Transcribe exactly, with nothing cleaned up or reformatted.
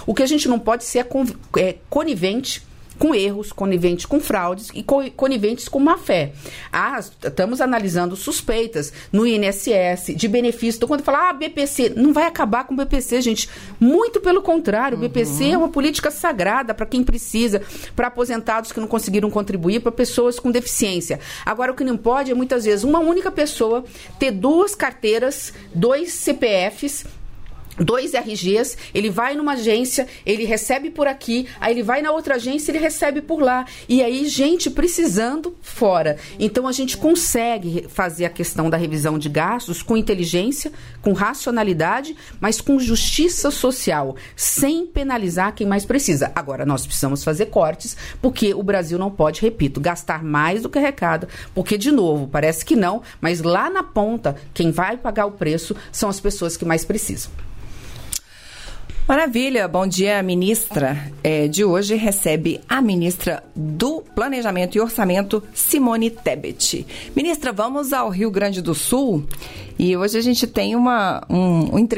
O que a gente não pode ser é, con- é conivente com erros, coniventes com fraudes e co- coniventes com má-fé. Ah, estamos analisando suspeitas no I N S S, de benefício. Então, quando fala, ah, B P C, não vai acabar com o B P C, gente. Muito pelo contrário, o B P C é uma política sagrada para quem precisa, para aposentados que não conseguiram contribuir, para pessoas com deficiência. Agora, o que não pode é, muitas vezes, uma única pessoa ter duas carteiras, dois C P Fs, dois R Gs, ele vai numa agência, ele recebe por aqui, aí ele vai na outra agência, ele recebe por lá. E aí, gente precisando fora. Então, a gente consegue fazer a questão da revisão de gastos com inteligência, com racionalidade, mas com justiça social, sem penalizar quem mais precisa. Agora, nós precisamos fazer cortes, porque o Brasil não pode, repito, gastar mais do que arrecada, porque, de novo, parece que não, mas lá na ponta, quem vai pagar o preço são as pessoas que mais precisam. Maravilha, bom dia, ministra. É, de hoje recebe a ministra do Planejamento e Orçamento, Simone Tebet. Ministra, vamos ao Rio Grande do Sul e hoje a gente tem uma um, um